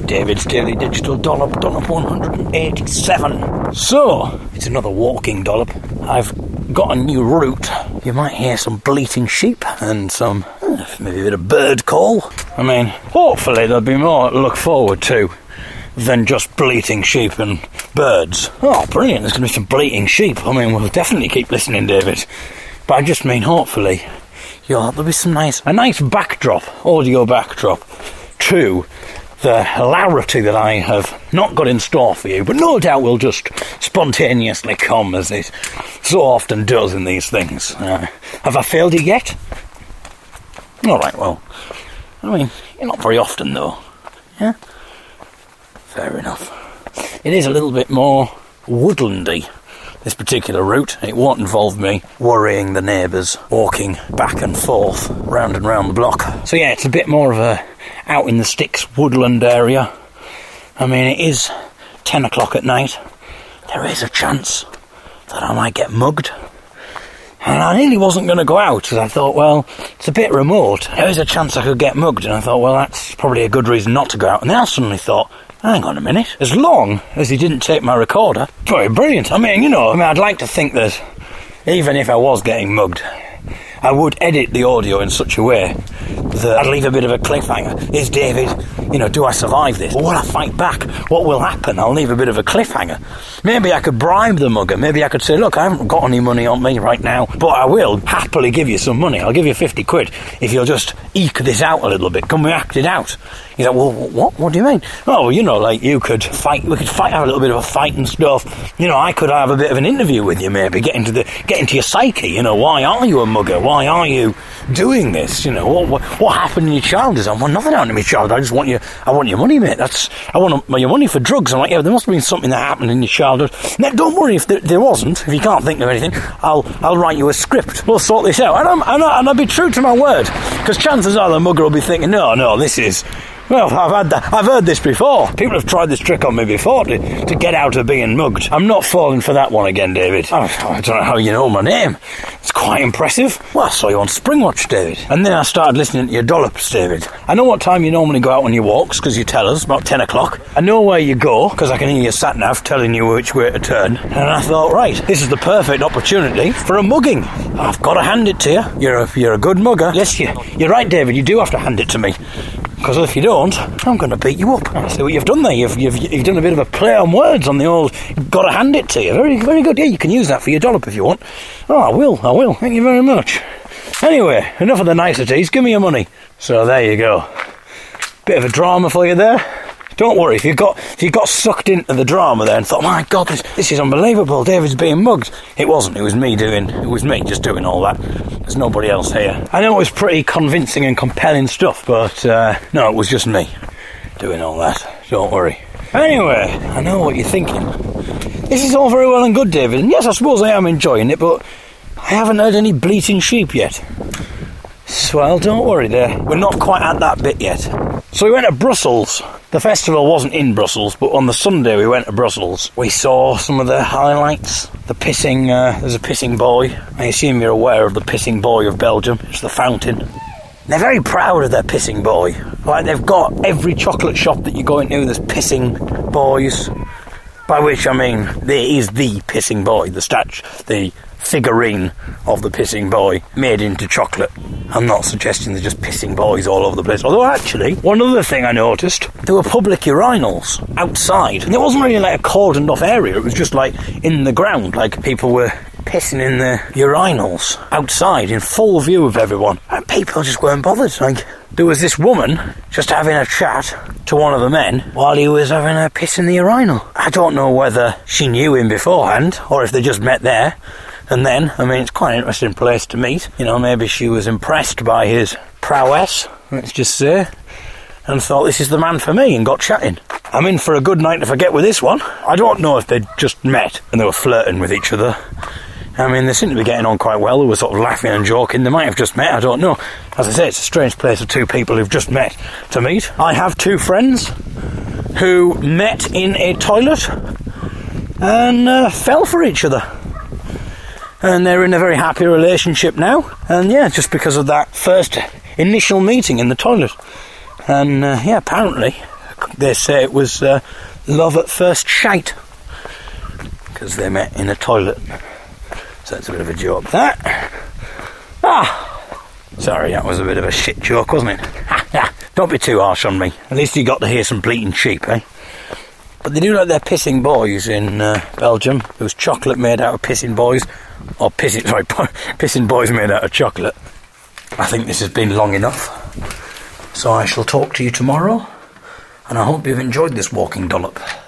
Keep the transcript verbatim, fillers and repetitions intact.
David's Daily Digital Dollop, Dollop one hundred eighty-seven. So, it's another walking dollop. I've got a new route. You might hear some bleating sheep and some, uh, maybe a bit of bird call. I mean, hopefully there'll be more to look forward to than just bleating sheep and birds. Oh, brilliant, there's going to be some bleating sheep. I mean, we'll definitely keep listening, David. But I just mean, hopefully, you'll, there'll be some nice, a nice backdrop, audio backdrop, to the hilarity that I have not got in store for you, but no doubt will just spontaneously come, as it so often does in these things. Uh, have I failed you yet? Alright, well, I mean, not very often though. Yeah? Fair enough. It is a little bit more woodlandy, this particular route. It won't involve me worrying the neighbours, walking back and forth, round and round the block. So yeah, it's a bit more of a out in the sticks woodland area. I mean, it is ten o'clock at night. There is a chance that I might get mugged. And I nearly wasn't going to go out, because I thought, well, it's a bit remote. There is a chance I could get mugged, and I thought, well, that's probably a good reason not to go out. And then I suddenly thought, hang on a minute, as long as he didn't take my recorder, pretty brilliant. I mean, you know, I mean, I'd like to think that even if I was getting mugged, I would edit the audio in such a way that I'd leave a bit of a cliffhanger. Is David, you know, do I survive this? Or will I fight back? What will happen? I'll leave a bit of a cliffhanger. Maybe I could bribe the mugger. Maybe I could say, look, I haven't got any money on me right now, but I will happily give you some money. I'll give you fifty quid if you'll just eke this out a little bit. Can we act it out? He's like, well, what? What do you mean? Oh, well, you know, like, you could fight, we could fight, have a little bit of a fight and stuff. You know, I could have a bit of an interview with you, maybe, get into the, get into your psyche, you know, why are you a mugger? Why are you doing this? You know, what, what, what happened in your childhood? I want nothing happened in my childhood. I just want you, I want your money, mate. That's, I want your money for drugs. I'm like, yeah, there must have been something that happened in your childhood. Now, don't worry if there, there wasn't. If you can't think of anything, I'll, I'll write you a script. We'll sort this out. And, I'm, and, I, and I'll be true to my word. Because chances are the mugger will be thinking, no, no, this is... Well, I've had that. I've heard this before. People have tried this trick on me before to, to get out of being mugged. I'm not falling for that one again, David. I, I don't know how you know my name. It's quite impressive. Well, I saw you on Springwatch, David. And then I started listening to your dollops, David. I know what time you normally go out on your walks, because you tell us, about ten o'clock. I know where you go, because I can hear your sat-nav telling you which way to turn. And I thought, right, this is the perfect opportunity for a mugging. I've got to hand it to you. You're a, you're a good mugger. Yes, you, you're right, David. You do have to hand it to me. Because if you don't, I'm going to beat you up. I see what you've done there. You've, you've you've done a bit of a play on words on the old, got to hand it to you. Very, very good. Yeah, you can use that for your dollop if you want. Oh, I will, I will. Thank you very much. Anyway, enough of the niceties. Give me your money. So there you go. Bit of a drama for you there. Don't worry, if you got if you got sucked into the drama there and thought, my God, this this is unbelievable, David's being mugged. It wasn't, it was me doing, it was me just doing all that. There's nobody else here. I know it was pretty convincing and compelling stuff, but uh, no, it was just me doing all that. Don't worry. Anyway, I know what you're thinking. This is all very well and good, David, and yes, I suppose I am enjoying it, but I haven't heard any bleating sheep yet. Well, don't worry there. We're not quite at that bit yet. So we went to Brussels. The festival wasn't in Brussels, but on the Sunday we went to Brussels. We saw some of the highlights. The pissing, uh, there's a pissing boy. I assume you're aware of the pissing boy of Belgium. It's the fountain. They're very proud of their pissing boy. Like, they've got every chocolate shop that you go into, there's pissing boys. By which I mean, there is the pissing boy, the statue, the figurine of the pissing boy made into chocolate. I'm not suggesting they're just pissing boys all over the place. Although actually, one other thing I noticed, there were public urinals outside. And it wasn't really like a cordoned off area, it was just like in the ground, like people were pissing in the urinals outside in full view of everyone. And people just weren't bothered. Like, there was this woman just having a chat to one of the men while he was having a piss in the urinal. I don't know whether she knew him beforehand or if they just met there. And then, I mean, it's quite an interesting place to meet. You know, maybe she was impressed by his prowess, let's just say, and thought, this is the man for me, and got chatting. I'm in for a good night to forget with this one. I don't know if they'd just met and they were flirting with each other. I mean, they seem to be getting on quite well. They were sort of laughing and joking. They might have just met, I don't know. As I say, it's a strange place for two people who've just met to meet. I have two friends who met in a toilet and uh, fell for each other. And they're in a very happy relationship now. And yeah, just because of that first initial meeting in the toilet. And uh, yeah, apparently, They say it was uh, love at first sight, because they met in a toilet. So that's a bit of a joke, that. Ah, sorry, that was a bit of a shit joke, wasn't it? Don't be too harsh on me. At least you got to hear some bleating sheep, eh? But they do like their pissing boys in uh, Belgium. There was chocolate made out of pissing boys. Or pissing, sorry, pissing boys made out of chocolate. I think this has been long enough. So I shall talk to you tomorrow. And I hope you've enjoyed this walking dollop.